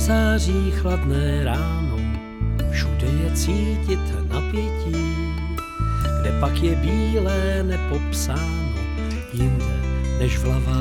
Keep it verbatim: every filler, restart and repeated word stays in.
září chladné ráno, všude je cítit napětí, kde pak je bílé nepopsáno, jinde než v lavách.